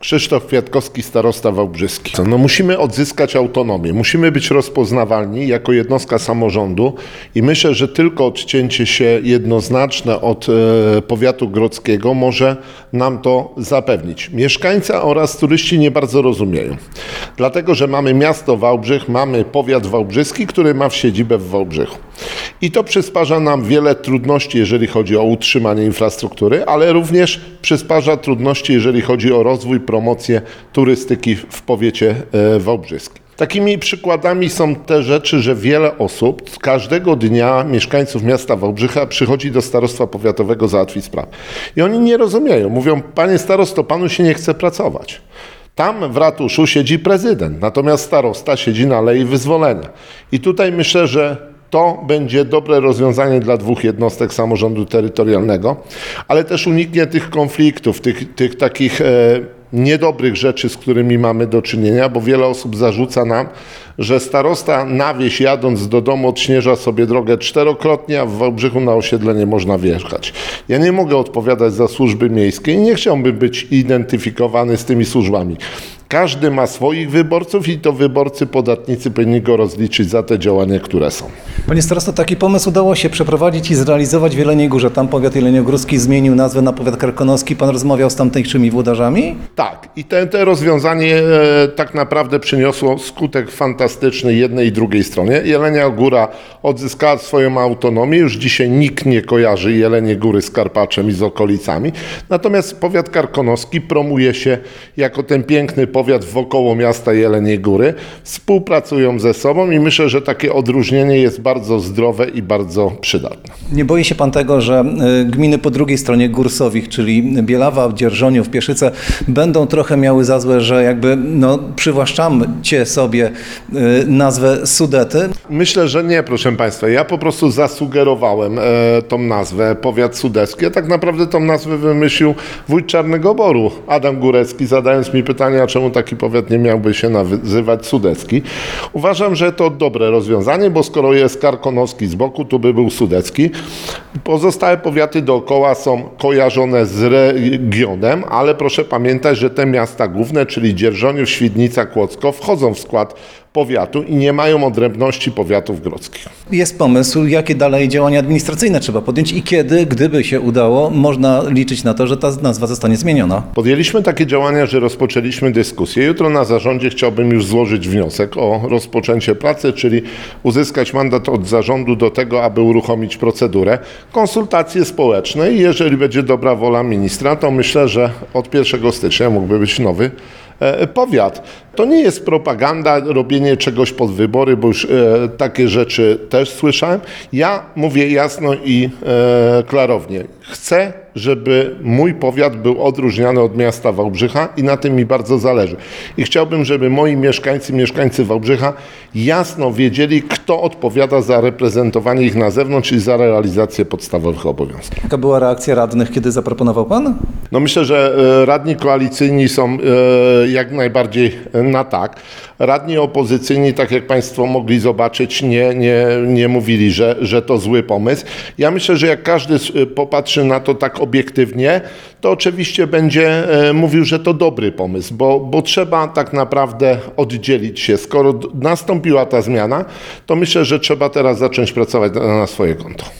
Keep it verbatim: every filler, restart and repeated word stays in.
Krzysztof Kwiatkowski, starosta wałbrzyski. No musimy odzyskać autonomię, musimy być rozpoznawalni jako jednostka samorządu i myślę, że tylko odcięcie się jednoznaczne od e, powiatu grodzkiego może nam to zapewnić. Mieszkańcy oraz turyści nie bardzo rozumieją, dlatego że mamy miasto Wałbrzych, mamy powiat wałbrzyski, który ma siedzibę w Wałbrzychu. I to przysparza nam wiele trudności, jeżeli chodzi o utrzymanie infrastruktury, ale również przysparza trudności, jeżeli chodzi o rozwój, promocję turystyki w powiecie wałbrzyskim. Takimi przykładami są te rzeczy, że wiele osób każdego dnia, mieszkańców miasta Wałbrzycha, przychodzi do starostwa powiatowego załatwić sprawę. I oni nie rozumieją. Mówią: panie starosto, panu się nie chce pracować. Tam w ratuszu siedzi prezydent, natomiast starosta siedzi na Alei Wyzwolenia. I tutaj myślę, że to będzie dobre rozwiązanie dla dwóch jednostek samorządu terytorialnego, ale też uniknie tych konfliktów, tych, tych takich e, niedobrych rzeczy, z którymi mamy do czynienia, bo wiele osób zarzuca nam, że starosta na wieś jadąc do domu odśnieża sobie drogę czterokrotnie, a w Wałbrzychu na osiedle nie można wjechać. Ja nie mogę odpowiadać za służby miejskie i nie chciałbym być identyfikowany z tymi służbami. Każdy ma swoich wyborców i to wyborcy, podatnicy powinni go rozliczyć za te działania, które są. Panie starosto, taki pomysł udało się przeprowadzić i zrealizować w Jeleniej Górze. Tam powiat jeleniogórski zmienił nazwę na powiat karkonoski. Pan rozmawiał z tamtejszymi włodarzami? Tak. I te, te rozwiązanie e, tak naprawdę przyniosło skutek fantastyczny jednej i drugiej stronie. Jelenia Góra odzyskała swoją autonomię. Już dzisiaj nikt nie kojarzy Jeleniej Góry z Karpaczem i z okolicami. Natomiast powiat karkonoski promuje się jako ten piękny powiat wokoło miasta Jeleniej Góry. Współpracują ze sobą i myślę, że takie odróżnienie jest bardzo zdrowe i bardzo przydatne. Nie boi się pan tego, że gminy po drugiej stronie Górsowich, czyli Bielawa, Dzierżoniów, Pieszyce, będą trochę miały za złe, że jakby no, przywłaszczamcie sobie nazwę Sudety? Myślę, że nie, proszę państwa. Ja po prostu zasugerowałem e, tą nazwę, powiat sudecki. A tak naprawdę tą nazwę wymyślił wójt Czarnego Boru, Adam Górecki, zadając mi pytanie, a czemu taki powiat nie miałby się nazywać sudecki. Uważam, że to dobre rozwiązanie, bo skoro jest karkonoski z boku, to by był sudecki. Pozostałe powiaty dookoła są kojarzone z regionem, ale proszę pamiętać, że te miasta główne, czyli Dzierżoniów, Świdnica, Kłodzko, wchodzą w skład powiatu i nie mają odrębności powiatów grodzkich. Jest pomysł, jakie dalej działania administracyjne trzeba podjąć i kiedy, gdyby się udało, można liczyć na to, że ta nazwa zostanie zmieniona? Podjęliśmy takie działania, że rozpoczęliśmy dyskusję. Jutro na zarządzie chciałbym już złożyć wniosek o rozpoczęcie pracy, czyli uzyskać mandat od zarządu do tego, aby uruchomić procedurę, konsultacje społeczne i jeżeli będzie dobra wola ministra, to myślę, że od pierwszego stycznia mógłby być nowy powiat. To nie jest propaganda, robienie czegoś pod wybory, bo już e, takie rzeczy też słyszałem. Ja mówię jasno i e, klarownie. Chcę, żeby mój powiat był odróżniany od miasta Wałbrzycha i na tym mi bardzo zależy. I chciałbym, żeby moi mieszkańcy, mieszkańcy Wałbrzycha jasno wiedzieli, kto odpowiada za reprezentowanie ich na zewnątrz, czyli za realizację podstawowych obowiązków. Jaka była reakcja radnych, kiedy zaproponował pan? No myślę, że radni koalicyjni są jak najbardziej na tak. Radni opozycyjni, tak jak państwo mogli zobaczyć, nie, nie, nie mówili, że, że to zły pomysł. Ja myślę, że jak każdy popatrzy na to tak obiektywnie, to oczywiście będzie mówił, że to dobry pomysł, bo, bo trzeba tak naprawdę oddzielić się. Skoro nastąpiła ta zmiana, to myślę, że trzeba teraz zacząć pracować na, na swoje konto.